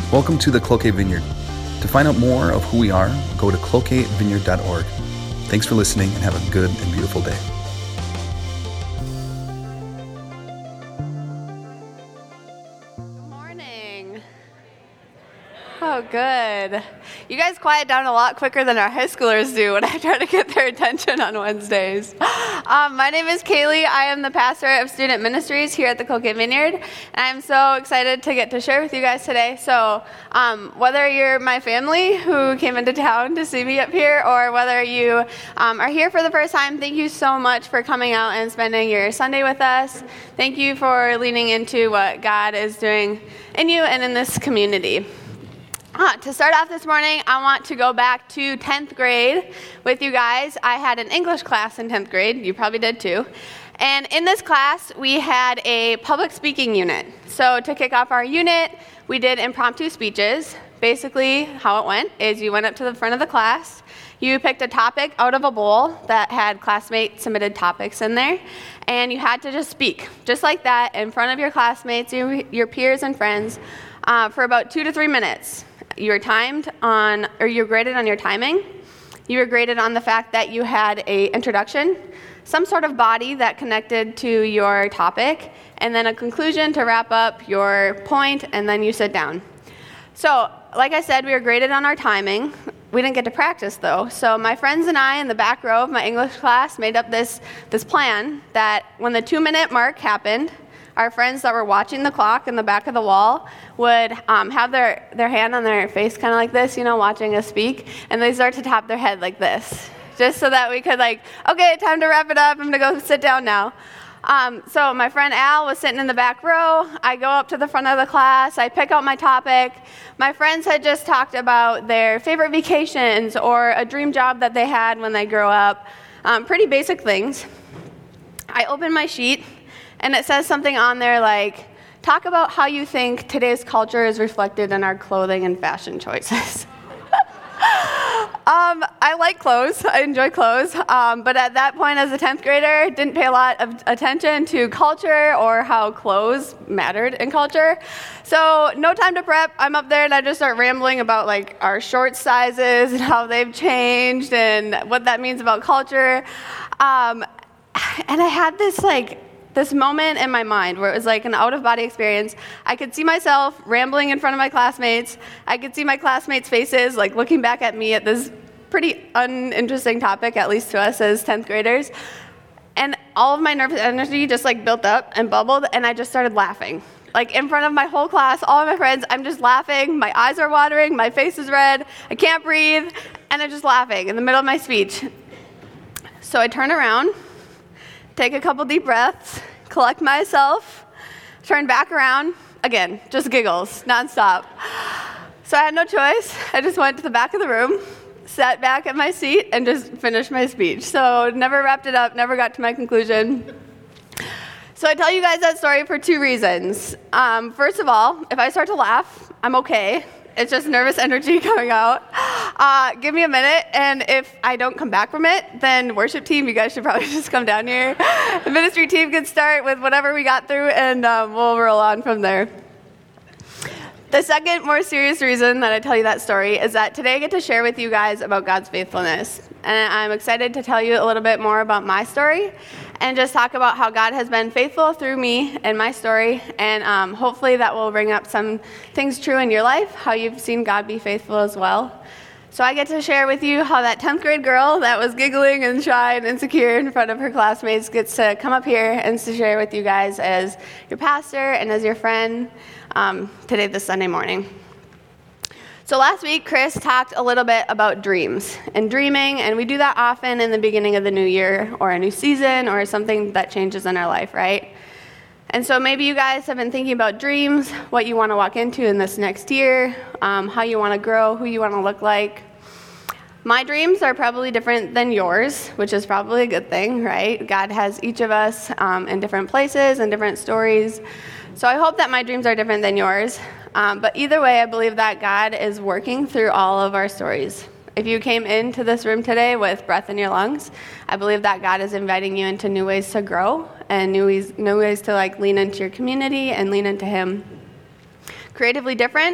Welcome to the Cloquet Vineyard. To find out more of who we are, go to cloquetvineyard.org. Thanks for listening and have a good and beautiful day. Good morning. Oh, good. You guys quiet down a lot quicker than our high schoolers do when I try to get their attention on Wednesdays. My name is Kaylee. I am the pastor of student ministries here at the Cloquet Vineyard, and I'm so excited to get to share with you guys today. So whether you're my family who came into town to see me up here, or whether you are here for the first time, thank you so much for coming out and spending your Sunday with us. Thank you for leaning into what God is doing in you and in this community. To start off this morning, I want to go back to 10th grade with you guys. I had an English class in 10th grade. You probably did too. And in this class, we had a public speaking unit. So to kick off our unit, we did impromptu speeches. Basically, how it went is you went up to the front of the class, you picked a topic out of a bowl that had classmate submitted topics in there, and you had to just speak, just like that, in front of your classmates, your peers and friends, for about 2 to 3 minutes. You were you're graded on your timing. You were graded on the fact that you had an introduction, some sort of body that connected to your topic, and then a conclusion to wrap up your point, and then you sit down. So, like I said, we were graded on our timing. We didn't get to practice, though. So my friends and I in the back row of my English class made up this plan that when the 2-minute mark happened, our friends that were watching the clock in the back of the wall would have their hand on their face kind of like this, watching us speak, and they start to tap their head like this, just so that we could okay, time to wrap it up, I'm going to go sit down now. So my friend Al was sitting in the back row. I go up to the front of the class. I pick out my topic. My friends had just talked about their favorite vacations or a dream job that they had when they grow up, pretty basic things. I open my sheet, and it says something on there like, talk about how you think today's culture is reflected in our clothing and fashion choices. I like clothes. I enjoy clothes. But at that point as a 10th grader, didn't pay a lot of attention to culture or how clothes mattered in culture. So no time to prep. I'm up there and I just start rambling about our short sizes and how they've changed and what that means about culture. And I had this moment in my mind where it was like an out-of-body experience. I could see myself rambling in front of my classmates. I could see my classmates' faces looking back at me at this pretty uninteresting topic, at least to us as 10th graders. And all of my nervous energy just built up and bubbled, and I just started laughing. In front of my whole class, all of my friends, I'm just laughing. My eyes are watering, my face is red, I can't breathe, and I'm just laughing in the middle of my speech. So I turn around, take a couple deep breaths, collect myself, turn back around, again, just giggles, nonstop. So I had no choice. I just went to the back of the room, sat back at my seat, and just finished my speech. So never wrapped it up, never got to my conclusion. So I tell you guys that story for 2 reasons. First of all, if I start to laugh, I'm okay. It's just nervous energy coming out. Give me a minute, and if I don't come back from it, then worship team, you guys should probably just come down here. The ministry team can start with whatever we got through, and we'll roll on from there. The second, more serious reason that I tell you that story is that today I get to share with you guys about God's faithfulness. And I'm excited to tell you a little bit more about my story and just talk about how God has been faithful through me and my story. And hopefully that will bring up some things true in your life, how you've seen God be faithful as well. So I get to share with you how that 10th grade girl that was giggling and shy and insecure in front of her classmates gets to come up here and to share with you guys as your pastor and as your friend today, this Sunday morning. So last week, Chris talked a little bit about dreams and dreaming, and we do that often in the beginning of the new year or a new season or something that changes in our life, right? And so maybe you guys have been thinking about dreams, what you want to walk into in this next year, how you want to grow, who you want to look like. My dreams are probably different than yours, which is probably a good thing, right? God has each of us in different places and different stories. So I hope that my dreams are different than yours. But either way, I believe that God is working through all of our stories. If you came into this room today with breath in your lungs, I believe that God is inviting you into new ways to grow and new ways to lean into your community and lean into Him. Creatively different,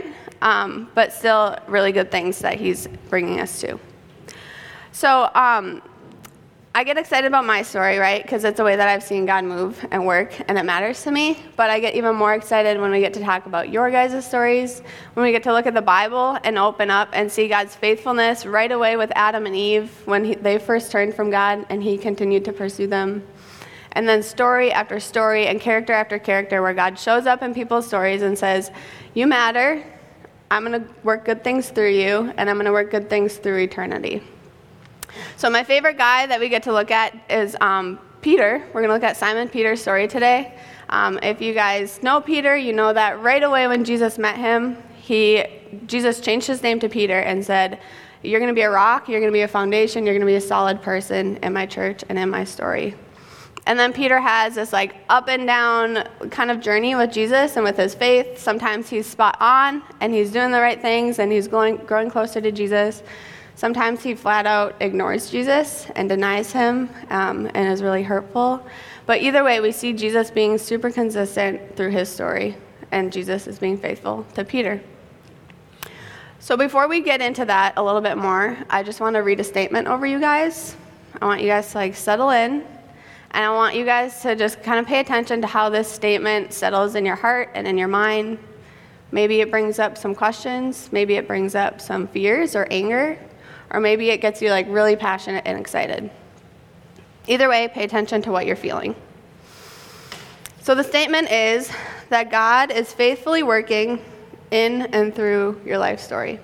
but still really good things that he's bringing us to. So I get excited about my story, right? Because it's a way that I've seen God move and work, and it matters to me. But I get even more excited when we get to talk about your guys' stories, when we get to look at the Bible and open up and see God's faithfulness right away with Adam and Eve when they first turned from God and he continued to pursue them. And then story after story and character after character where God shows up in people's stories and says, you matter, I'm going to work good things through you, and I'm going to work good things through eternity. So my favorite guy that we get to look at is Peter. We're going to look at Simon Peter's story today. If you guys know Peter, you know that right away when Jesus met him, Jesus changed his name to Peter and said, you're going to be a rock, you're going to be a foundation, you're going to be a solid person in my church and in my story. And then Peter has this like up and down kind of journey with Jesus and with his faith. Sometimes he's spot on and he's doing the right things and he's growing closer to Jesus. Sometimes he flat out ignores Jesus and denies him and is really hurtful. But either way, we see Jesus being super consistent through his story, and Jesus is being faithful to Peter. So before we get into that a little bit more, I just want to read a statement over you guys. I want you guys to settle in, and I want you guys to just kind of pay attention to how this statement settles in your heart and in your mind. Maybe it brings up some questions, maybe it brings up some fears or anger, or maybe it gets you really passionate and excited. Either way, pay attention to what you're feeling. So the statement is that God is faithfully working in and through your life story.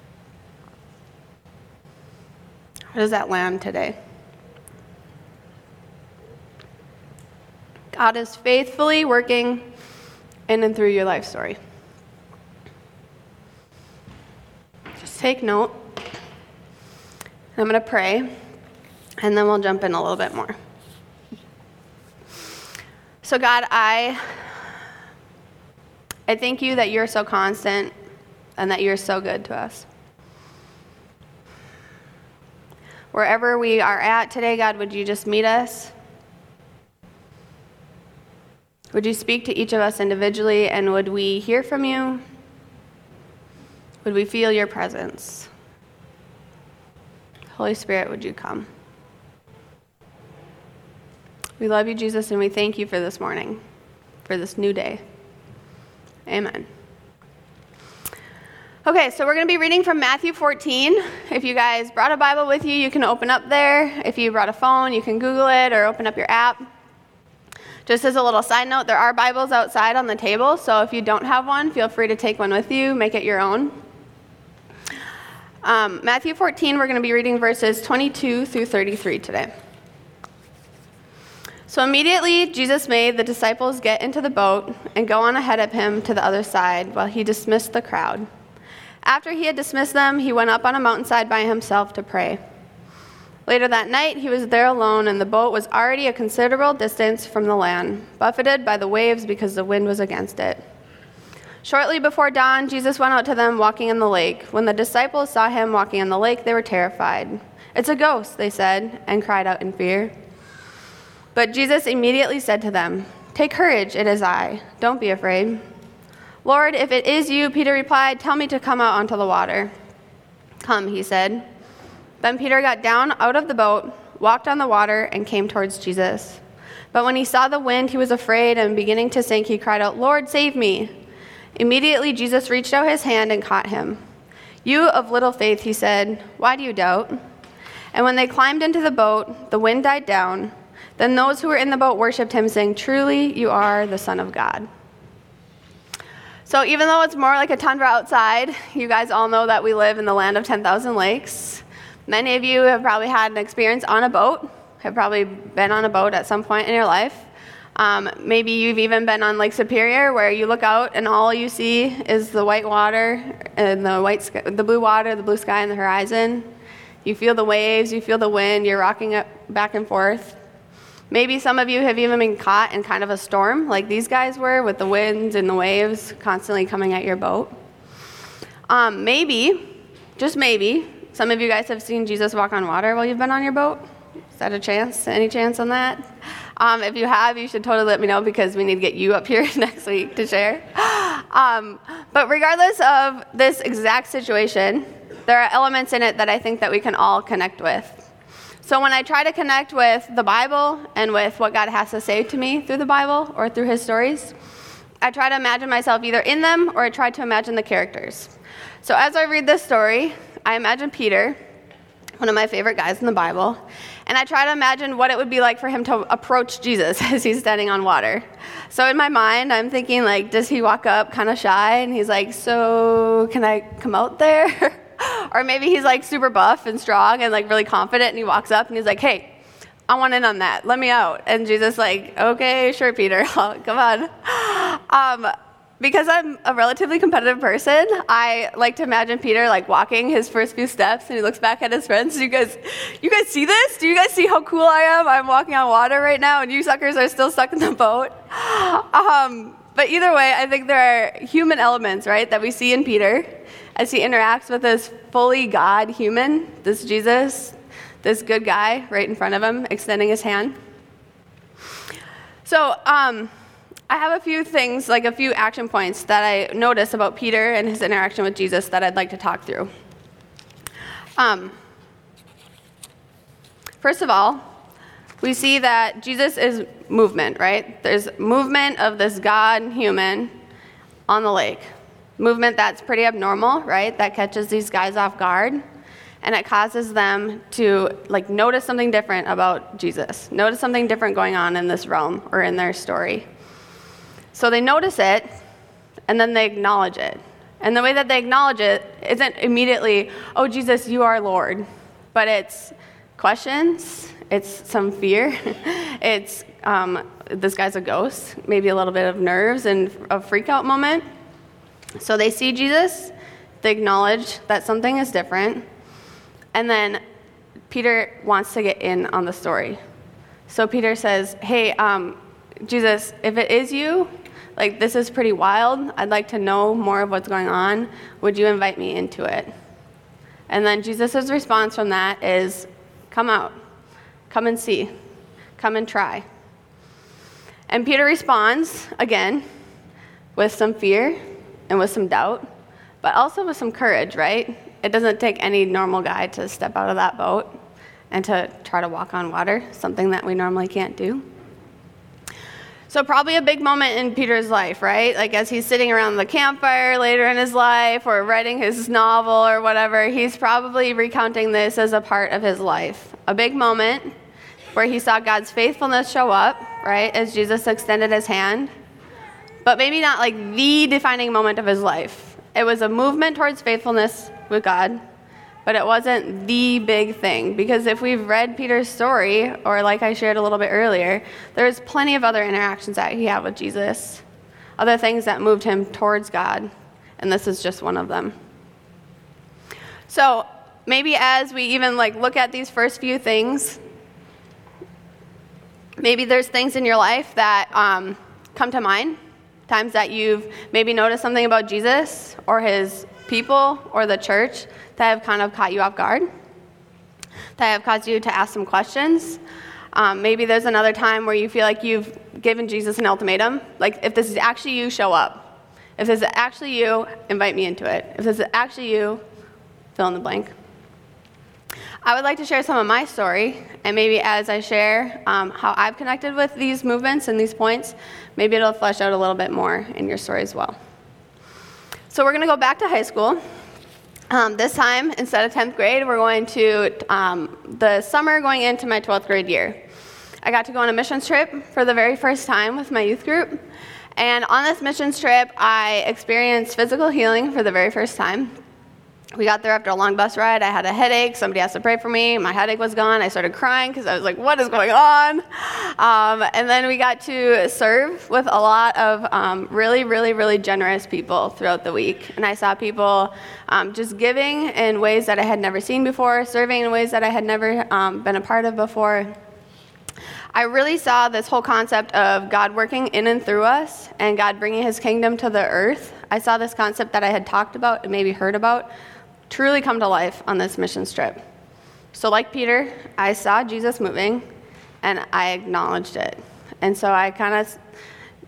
How does that land today? God is faithfully working in and through your life story. Just take note. I'm going to pray, and then we'll jump in a little bit more. So God, I thank you that you're so constant and that you're so good to us. Wherever we are at today, God, would you just meet us? Would you speak to each of us individually, and would we hear from you? Would we feel your presence? Holy Spirit, would you come? We love you, Jesus, and we thank you for this morning, for this new day. Amen. Okay, so we're going to be reading from Matthew 14. If you guys brought a Bible with you, you can open up there. If you brought a phone, you can Google it or open up your app. Just as a little side note, there are Bibles outside on the table, so if you don't have one, feel free to take one with you, make it your own. Matthew 14, we're going to be reading verses 22 through 33 today. So immediately Jesus made the disciples get into the boat and go on ahead of him to the other side while he dismissed the crowd. After he had dismissed them, he went up on a mountainside by himself to pray. Later that night, he was there alone, and the boat was already a considerable distance from the land, buffeted by the waves because the wind was against it. Shortly before dawn, Jesus went out to them walking in the lake. When the disciples saw him walking in the lake, they were terrified. "It's a ghost," they said, and cried out in fear. But Jesus immediately said to them, "Take courage, it is I. Don't be afraid." "Lord, if it is you," Peter replied, "tell me to come out onto the water." "Come," he said. Then Peter got down out of the boat, walked on the water, and came towards Jesus. But when he saw the wind, he was afraid, and beginning to sink, he cried out, "Lord, save me." Immediately Jesus reached out his hand and caught him. "You of little faith," he said, "why do you doubt?" And when they climbed into the boat, the wind died down. Then those who were in the boat worshipped him, saying, "Truly, you are the Son of God." So even though it's more like a tundra outside, you guys all know that we live in the land of 10,000 lakes. Many of you have probably had an experience on a boat, have probably been on a boat at some point in your life. Maybe you've even been on Lake Superior, where you look out and all you see is the white water and the white sky, the blue water, the blue sky, and the horizon. You feel the waves, you feel the wind, you're rocking up back and forth. Maybe some of you have even been caught in kind of a storm, like these guys were, with the winds and the waves constantly coming at your boat. Maybe, just maybe, some of you guys have seen Jesus walk on water while you've been on your boat. Is that a chance? Any chance on that? If you have, you should totally let me know, because we need to get you up here next week to share. But regardless of this exact situation, there are elements in it that I think that we can all connect with. So when I try to connect with the Bible and with what God has to say to me through the Bible or through his stories, I try to imagine myself either in them or I try to imagine the characters. So as I read this story, I imagine Peter, one of my favorite guys in the Bible, and I try to imagine what it would be like for him to approach Jesus as he's standing on water. So in my mind, I'm thinking, like, does he walk up kind of shy, and he's like, so can I come out there? Or maybe he's, like, super buff and strong and, like, really confident, and he walks up, and he's like, hey, I want in on that. Let me out. And Jesus like, okay, sure, Peter. Come on. Because I'm a relatively competitive person, I like to imagine Peter like walking his first few steps, and he looks back at his friends. You guys see this? Do you guys see how cool I am? I'm walking on water right now, and you suckers are still stuck in the boat. But either way, I think there are human elements, right, that we see in Peter as he interacts with this fully God human, this Jesus, this good guy right in front of him, extending his hand. So, I have a few things, like a few action points that I notice about Peter and his interaction with Jesus that I'd like to talk through. First of all, we see that Jesus is movement, right? There's movement of this God human on the lake. Movement that's pretty abnormal, right? That catches these guys off guard, and it causes them to like notice something different about Jesus, notice something different going on in this realm or in their story. So they notice it, and then they acknowledge it. And the way that they acknowledge it isn't immediately, oh, Jesus, you are Lord. But it's questions, it's some fear, it's this guy's a ghost, maybe a little bit of nerves and a freak-out moment. So they see Jesus, they acknowledge that something is different, and then Peter wants to get in on the story. So Peter says, hey, Jesus, if it is you, like, this is pretty wild. I'd like to know more of what's going on. Would you invite me into it? And then Jesus' response from that is, come out. Come and see. Come and try. And Peter responds, again, with some fear and with some doubt, but also with some courage, right? It doesn't take any normal guy to step out of that boat and to try to walk on water, something that we normally can't do. So probably a big moment in Peter's life, right? Like as he's sitting around the campfire later in his life or writing his novel or whatever, he's probably recounting this as a part of his life. A big moment where he saw God's faithfulness show up, right, as Jesus extended his hand. But maybe not like the defining moment of his life. It was a movement towards faithfulness with God, but it wasn't the big thing, because if we've read Peter's story, or like I shared a little bit earlier, there's plenty of other interactions that he had with Jesus, other things that moved him towards God, and this is just one of them. So maybe as we even like look at these first few things, maybe there's things in your life that come to mind, times that you've maybe noticed something about Jesus or his people or the church that have kind of caught you off guard, that have caused you to ask some questions. Maybe there's another time where you feel like you've given Jesus an ultimatum, like if this is actually you, show up. If this is actually you, invite me into it. If this is actually you, fill in the blank. I would like to share some of my story, and maybe as I share how I've connected with these movements and these points, maybe it'll flesh out a little bit more in your story as well. So we're going to go back to high school. This time, instead of 10th grade, we're going to the summer going into my 12th grade year. I got to go on a missions trip for the very first time with my youth group. And on this missions trip, I experienced physical healing for the very first time. We got there after a long bus ride. I had a headache. Somebody asked to pray for me. My headache was gone. I started crying because I was like, what is going on? And then we got to serve with a lot of really, really, really generous people throughout the week. And I saw people just giving in ways that I had never seen before, serving in ways that I had never been a part of before. I really saw this whole concept of God working in and through us and God bringing his kingdom to the earth. I saw this concept that I had talked about and maybe heard about truly come to life on this missions trip. So like Peter, I saw Jesus moving, and I acknowledged it. And so I kind of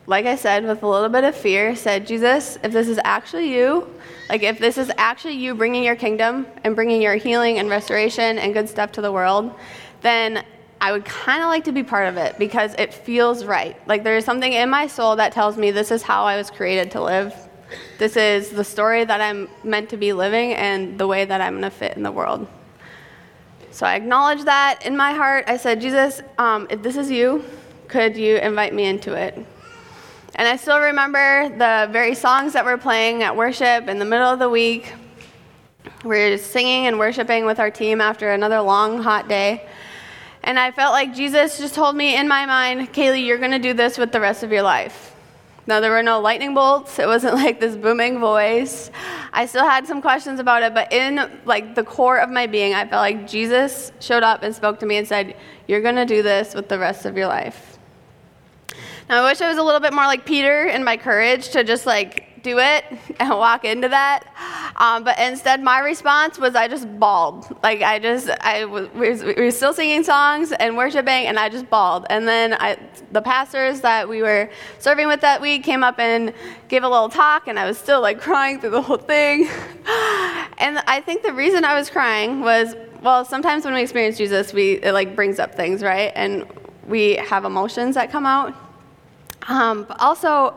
like I said, with a little bit of fear, said, Jesus, if this is actually you, like if this is actually you bringing your kingdom and bringing your healing and restoration and good stuff to the world, then I would kind of like to be part of it because it feels right. Like there is something in my soul that tells me this is how I was created to live. This is the story that I'm meant to be living and the way that I'm going to fit in the world. So I acknowledged that in my heart. I said, Jesus, if this is you, could you invite me into it? And I still remember the very songs that we're playing at worship in the middle of the week. We're singing and worshiping with our team after another long, hot day. And I felt like Jesus just told me in my mind, Kaylee, you're going to do this with the rest of your life. Now, there were no lightning bolts. It wasn't like this booming voice. I still had some questions about it, but in like the core of my being, I felt like Jesus showed up and spoke to me and said, you're going to do this with the rest of your life. Now, I wish I was a little bit more like Peter in my courage to just like do it and walk into that. But instead, my response was I just bawled. Like we were still singing songs and worshiping, and I just bawled. And then the pastors that we were serving with that week came up and gave a little talk, and I was still like crying through the whole thing. And I think the reason I was crying was, well, sometimes when we experience Jesus, it like brings up things, right? And we have emotions that come out. But also,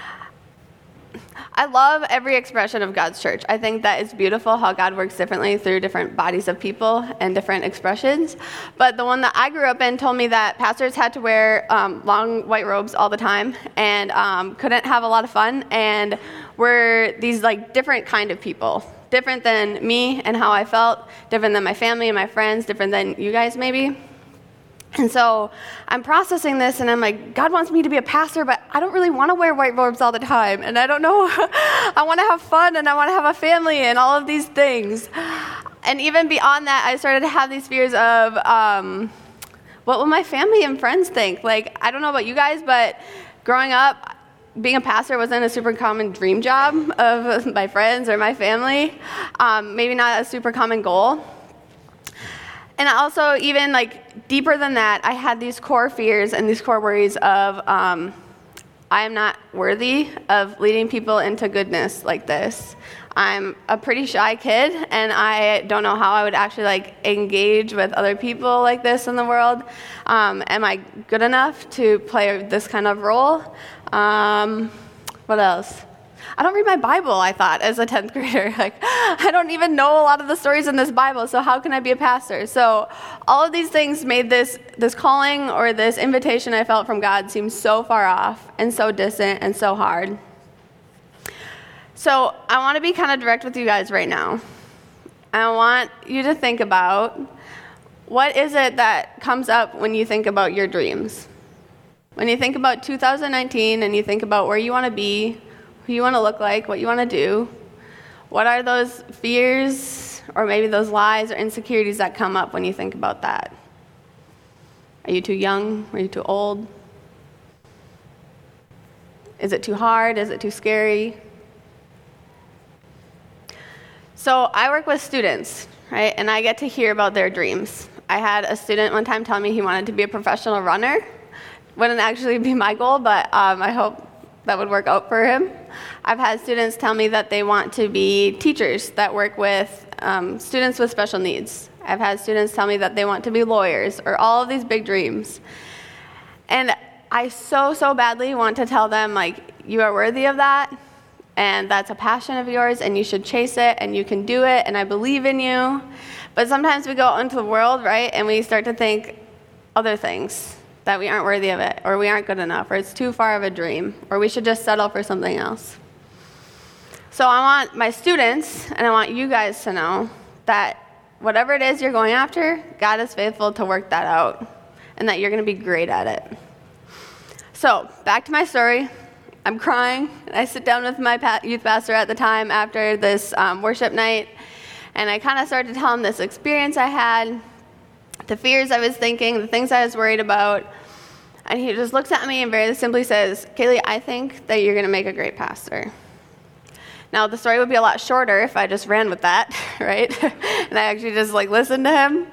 I love every expression of God's church. I think that it's beautiful how God works differently through different bodies of people and different expressions. But the one that I grew up in told me that pastors had to wear long white robes all the time and couldn't have a lot of fun, and were these like different kind of people, different than me and how I felt, different than my family and my friends, different than you guys maybe. And so I'm processing this, and I'm like, God wants me to be a pastor, but I don't really want to wear white robes all the time. And I don't know. I want to have fun, and I want to have a family, and all of these things. And even beyond that, I started to have these fears of what will my family and friends think? Like, I don't know about you guys, but growing up, being a pastor wasn't a super common dream job of my friends or my family. Maybe not a super common goal. And also, even like deeper than that, I had these core fears and these core worries of I am not worthy of leading people into goodness like this. I'm a pretty shy kid, and I don't know how I would actually like engage with other people like this in the world. Am I good enough to play this kind of role? What else? I don't read my Bible, I thought, as a 10th grader. Like, I don't even know a lot of the stories in this Bible, so how can I be a pastor? So all of these things made this calling or this invitation I felt from God seem so far off and so distant and so hard. So I want to be kind of direct with you guys right now. I want you to think about, what is it that comes up when you think about your dreams? When you think about 2019 and you think about where you want to be, who you want to look like, what you want to do, what are those fears or maybe those lies or insecurities that come up when you think about that? Are you too young? Are you too old? Is it too hard? Is it too scary? So I work with students, right? And I get to hear about their dreams. I had a student one time tell me he wanted to be a professional runner. Wouldn't actually be my goal, but I hope that would work out for him. I've had students tell me that they want to be teachers that work with students with special needs. I've had students tell me that they want to be lawyers, or all of these big dreams. And I so badly want to tell them, like, you are worthy of that, and that's a passion of yours, and you should chase it, and you can do it, and I believe in you. But sometimes we go out into the world, right, and we start to think other things, that we aren't worthy of it, or we aren't good enough, or it's too far of a dream, or we should just settle for something else. So I want my students, and I want you guys to know that whatever it is you're going after, God is faithful to work that out, and that you're going to be great at it. So back to my story. I'm crying, and I sit down with my youth pastor at the time after this worship night, and I kind of started to tell him this experience I had, the fears I was thinking, the things I was worried about. And he just looks at me and very simply says, Kaylee, I think that you're going to make a great pastor. Now, the story would be a lot shorter if I just ran with that, right? And I actually just listened to him.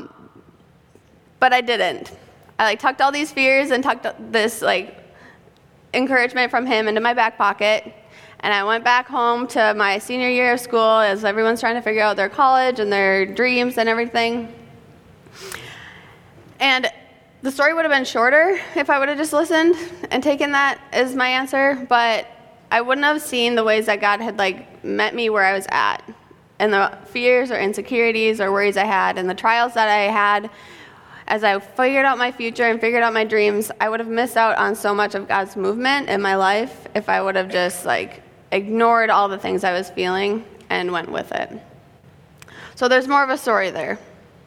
But I didn't. I tucked all these fears and tucked this encouragement from him into my back pocket. And I went back home to my senior year of school as everyone's trying to figure out their college and their dreams and everything. And the story would have been shorter if I would have just listened and taken that as my answer, but I wouldn't have seen the ways that God had met me where I was at, and the fears or insecurities or worries I had and the trials that I had as I figured out my future and figured out my dreams. I would have missed out on so much of God's movement in my life if I would have just ignored all the things I was feeling and went with it. So there's more of a story there.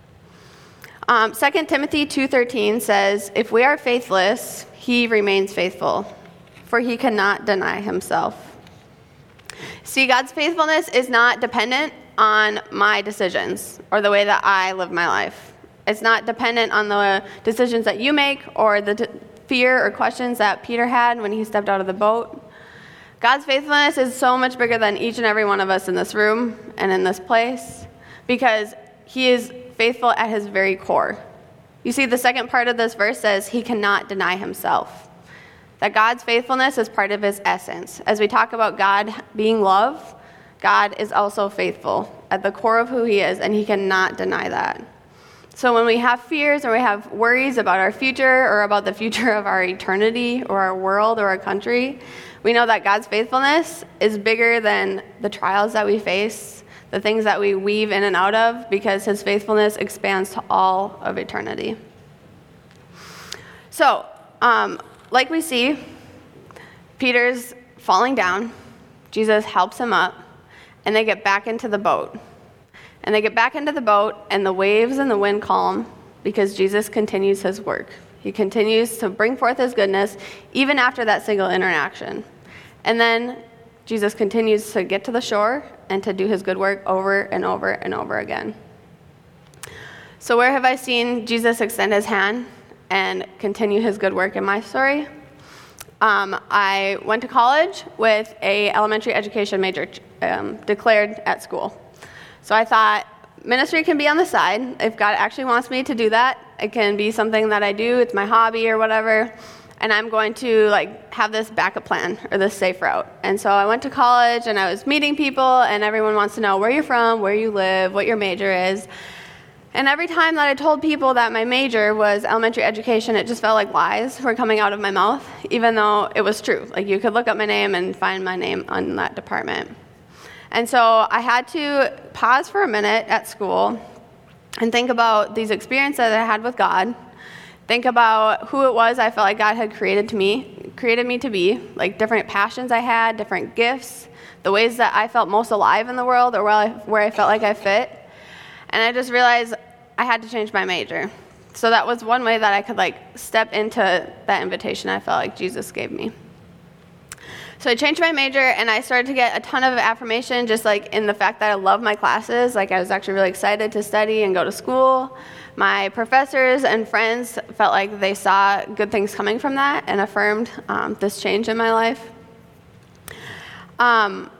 2 Timothy 2:13 says, "If we are faithless, he remains faithful, for he cannot deny himself." See, God's faithfulness is not dependent on my decisions or the way that I live my life. It's not dependent on the decisions that you make or the fear or questions that Peter had when he stepped out of the boat. God's faithfulness is so much bigger than each and every one of us in this room and in this place, because he is faithful at his very core. You see, the second part of this verse says he cannot deny himself. That God's faithfulness is part of his essence. As we talk about God being love, God is also faithful at the core of who he is, and he cannot deny that. So when we have fears or we have worries about our future or about the future of our eternity or our world or our country, we know that God's faithfulness is bigger than the trials that we face, the things that we weave in and out of, because his faithfulness expands to all of eternity. So, like we see, Peter's falling down. Jesus helps him up, and they get back into the boat. And they get back into the boat, and the waves and the wind calm because Jesus continues his work. He continues to bring forth his goodness even after that single interaction. And then Jesus continues to get to the shore and to do his good work over and over and over again. So where have I seen Jesus extend his hand and continue his good work in my story? I went to college with a elementary education major declared at school. So I thought, ministry can be on the side. If God actually wants me to do that, it can be something that I do. It's my hobby or whatever. And I'm going to have this backup plan or this safe route. And so I went to college and I was meeting people, and everyone wants to know where you're from, where you live, what your major is. And every time that I told people that my major was elementary education, it just felt like lies were coming out of my mouth, even though it was true. You could look up my name and find my name on that department. And so I had to pause for a minute at school and think about these experiences that I had with God. Think about who it was I felt like God had created me to be, different passions I had, different gifts, the ways that I felt most alive in the world, or where I felt like I fit. And I just realized I had to change my major. So that was one way that I could step into that invitation I felt like Jesus gave me. So I changed my major, and I started to get a ton of affirmation just in the fact that I love my classes. I was actually really excited to study and go to school. My professors and friends felt like they saw good things coming from that and affirmed this change in my life. And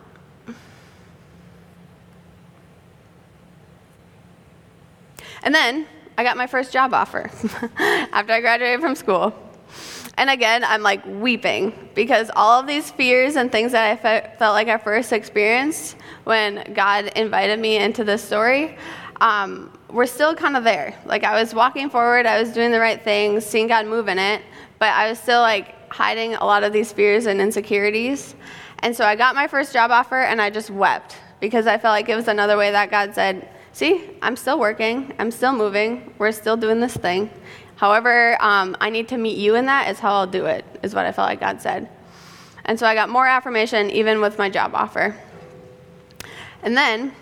then I got my first job offer after I graduated from school. And again, I'm weeping because all of these fears and things that I felt like I first experienced when God invited me into this story were still kind of there. I was walking forward, I was doing the right things, seeing God move in it, but I was still hiding a lot of these fears and insecurities. And so I got my first job offer, and I just wept because I felt like it was another way that God said, see, I'm still working, I'm still moving, we're still doing this thing. However, I need to meet you in that is how I'll do it, is what I felt like God said. And so I got more affirmation even with my job offer. And then,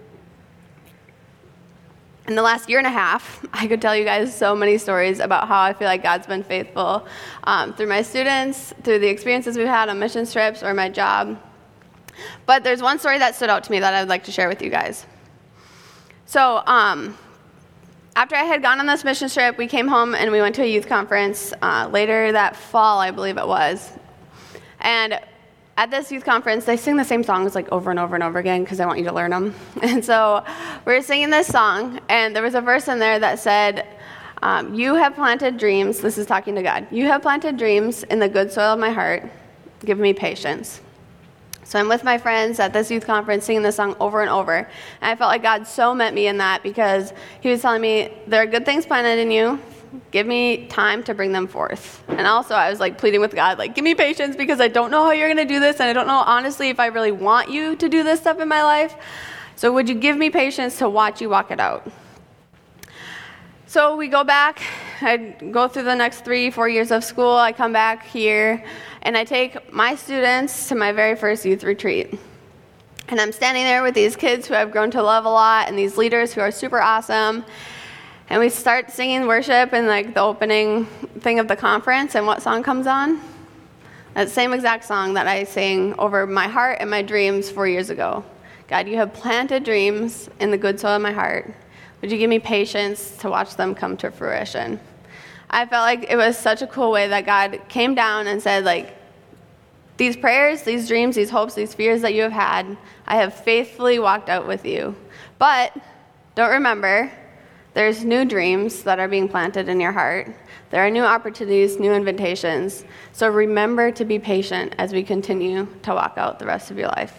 in the last year and a half, I could tell you guys so many stories about how I feel like God's been faithful through my students, through the experiences we've had on mission trips or my job. But there's one story that stood out to me that I would like to share with you guys. So, after I had gone on this mission trip, we came home and we went to a youth conference later that fall, I believe it was. And at this youth conference, they sing the same songs over and over and over again because I want you to learn them. And so we were singing this song, and there was a verse in there that said, You have planted dreams. This is talking to God. You have planted dreams in the good soil of my heart. Give me patience. So I'm with my friends at this youth conference singing this song over and over. And I felt like God so met me in that because he was telling me, there are good things planted in you. Give me time to bring them forth. And also I was like pleading with God, like, give me patience because I don't know how you're going to do this. And I don't know, honestly, if I really want you to do this stuff in my life. So would you give me patience to watch you walk it out? So we go back, I go through the next 3-4 years of school, I come back here, and I take my students to my very first youth retreat. And I'm standing there with these kids who I've grown to love a lot, and these leaders who are super awesome. And we start singing worship in like the opening thing of the conference, and what song comes on? That same exact song that I sang over my heart and my dreams 4 years ago. God, you have planted dreams in the good soil of my heart. Would you give me patience to watch them come to fruition? I felt like it was such a cool way that God came down and said, like, these prayers, these dreams, these hopes, these fears that you have had, I have faithfully walked out with you. But don't remember, there's new dreams that are being planted in your heart. There are new opportunities, new invitations. So remember to be patient as we continue to walk out the rest of your life.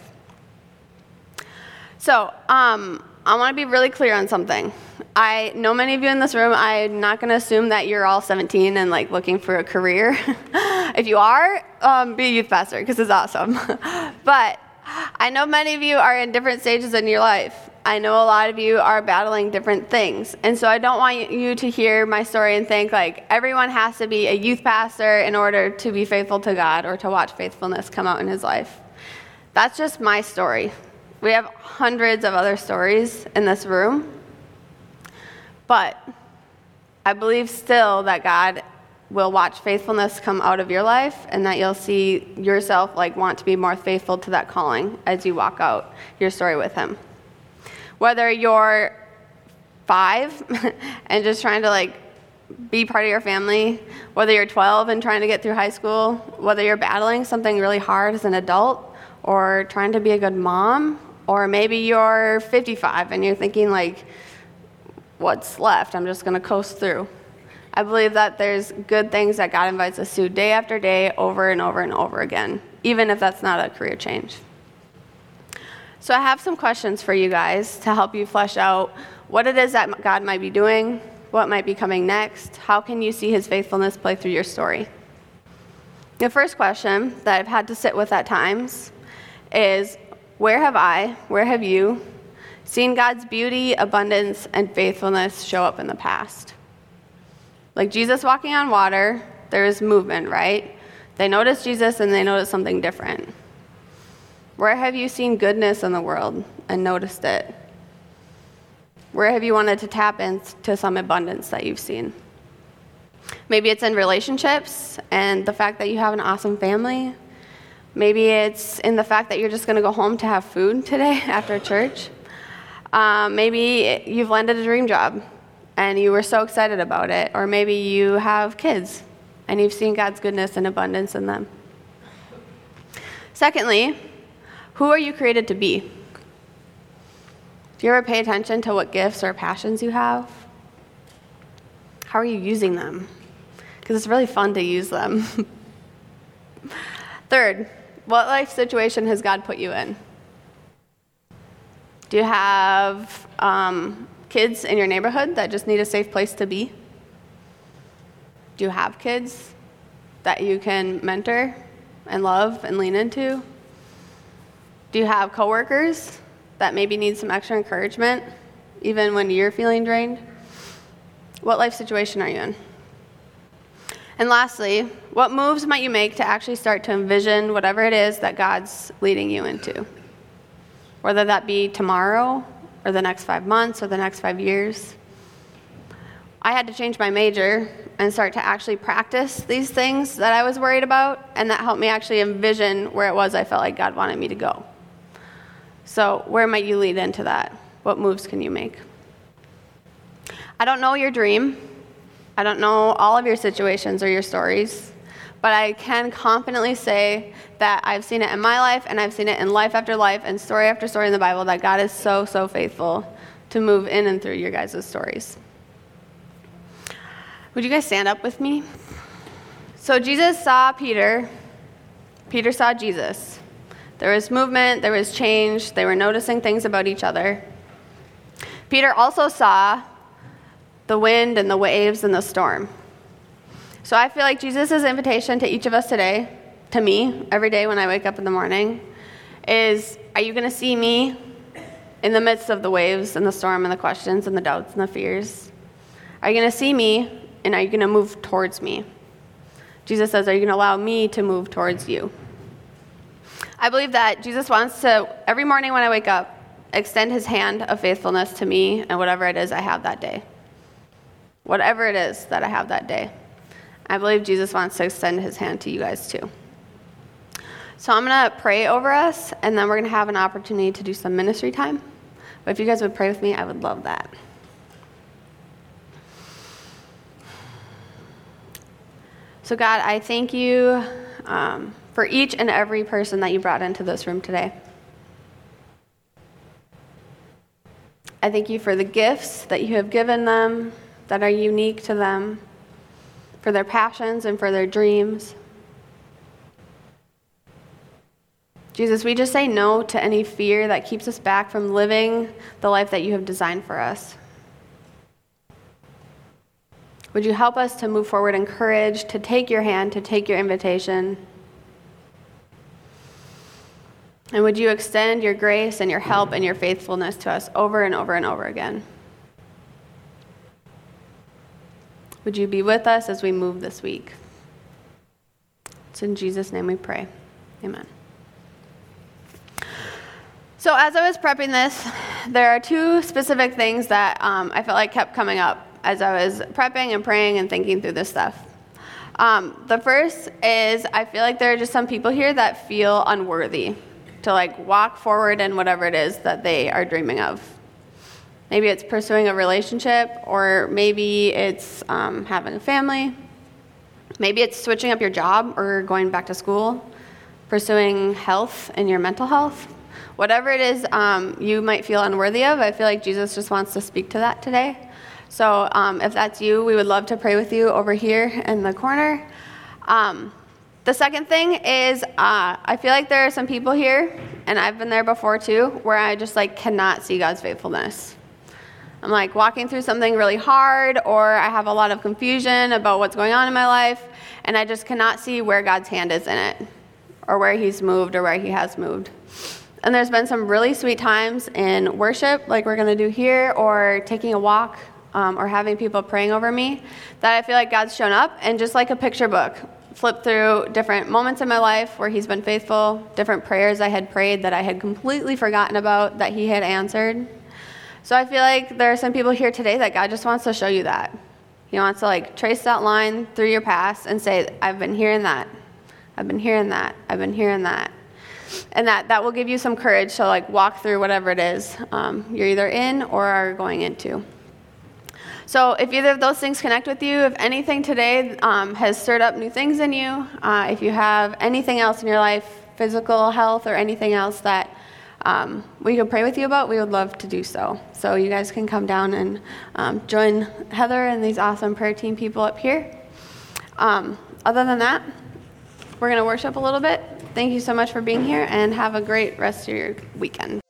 So, I want to be really clear on something. I know many of you in this room, I'm not going to assume that you're all 17 and like looking for a career. If you are, be a youth pastor because it's awesome. But I know many of you are in different stages in your life. I know a lot of you are battling different things. And so I don't want you to hear my story and think like everyone has to be a youth pastor in order to be faithful to God or to watch faithfulness come out in his life. That's just my story. We have hundreds of other stories in this room, but I believe still that God will watch faithfulness come out of your life and that you'll see yourself like want to be more faithful to that calling as you walk out your story with him. Whether you're 5 and just trying to like be part of your family, whether you're 12 and trying to get through high school, whether you're battling something really hard as an adult or trying to be a good mom, or maybe you're 55 and you're thinking like, what's left? I'm just going to coast through. I believe that there's good things that God invites us to day after day, over and over and over again, even if that's not a career change. So I have some questions for you guys to help you flesh out what it is that God might be doing, what might be coming next, how can you see his faithfulness play through your story. The first question that I've had to sit with at times is, where have you seen God's beauty, abundance, and faithfulness show up in the past? Like Jesus walking on water, there is movement, right? They noticed Jesus and they noticed something different. Where have you seen goodness in the world and noticed it? Where have you wanted to tap into some abundance that you've seen? Maybe it's in relationships and the fact that you have an awesome family. Maybe it's in the fact that you're just going to go home to have food today after church. Maybe you've landed a dream job and you were so excited about it. Or maybe you have kids and you've seen God's goodness and abundance in them. Secondly, who are you created to be? Do you ever pay attention to what gifts or passions you have? How are you using them? Because it's really fun to use them. Third, what life situation has God put you in? Do you have kids in your neighborhood that just need a safe place to be? Do you have kids that you can mentor and love and lean into? Do you have coworkers that maybe need some extra encouragement, even when you're feeling drained? What life situation are you in? And lastly, what moves might you make to actually start to envision whatever it is that God's leading you into? Whether that be tomorrow, or the next 5 months, or the next 5 years. I had to change my major and start to actually practice these things that I was worried about, and that helped me actually envision where it was I felt like God wanted me to go. So where might you lead into that? What moves can you make? I don't know your dream. I don't know all of your situations or your stories, but I can confidently say that I've seen it in my life, and I've seen it in life after life and story after story in the Bible, that God is so, so faithful to move in and through your guys' stories. Would you guys stand up with me? So Jesus saw Peter. Peter saw Jesus. There was movement, there was change, they were noticing things about each other. Peter also saw the wind and the waves and the storm. So I feel like Jesus' invitation to each of us today, to me, every day when I wake up in the morning, is, are you going to see me in the midst of the waves and the storm and the questions and the doubts and the fears? Are you going to see me, and are you going to move towards me? Jesus says, are you going to allow me to move towards you? I believe that Jesus wants to, every morning when I wake up, extend his hand of faithfulness to me and whatever it is I have that day. Whatever it is that I have that day. I believe Jesus wants to extend his hand to you guys too. So I'm going to pray over us, and then we're going to have an opportunity to do some ministry time. But if you guys would pray with me, I would love that. So God, I thank you for each and every person that you brought into this room today. I thank you for the gifts that you have given them that are unique to them, for their passions and for their dreams. Jesus, we just say no to any fear that keeps us back from living the life that you have designed for us. Would you help us to move forward in courage, to take your hand, to take your invitation? And would you extend your grace and your help and your faithfulness to us over and over and over again? Would you be with us as we move this week? It's in Jesus' name we pray. Amen. So as I was prepping this, there are two specific things that I felt like kept coming up as I was prepping and praying and thinking through this stuff. The first is I feel like there are just some people here that feel unworthy to walk forward in whatever it is that they are dreaming of. Maybe it's pursuing a relationship, or maybe it's having a family. Maybe it's switching up your job or going back to school, pursuing health and your mental health. Whatever it is you might feel unworthy of, I feel like Jesus just wants to speak to that today. So if that's you, we would love to pray with you over here in the corner. The second thing is I feel like there are some people here, and I've been there before too, where I just cannot see God's faithfulness. I'm walking through something really hard, or I have a lot of confusion about what's going on in my life, and I just cannot see where God's hand is in it, or where he's moved, or where he has moved. And there's been some really sweet times in worship, like we're going to do here, or taking a walk, or having people praying over me, that I feel like God's shown up, and just like a picture book, flip through different moments in my life where he's been faithful, different prayers I had prayed that I had completely forgotten about that he had answered. So I feel like there are some people here today that God just wants to show you that. He wants to trace that line through your past and say, I've been hearing that. I've been hearing that. I've been hearing that. And that will give you some courage to walk through whatever it is you're either in or are going into. So if either of those things connect with you, if anything today has stirred up new things in you, if you have anything else in your life, physical health or anything else that we could pray with you about, we would love to do so. So you guys can come down and join Heather and these awesome prayer team people up here. Other than that, we're going to worship a little bit. Thank you so much for being here, and have a great rest of your weekend.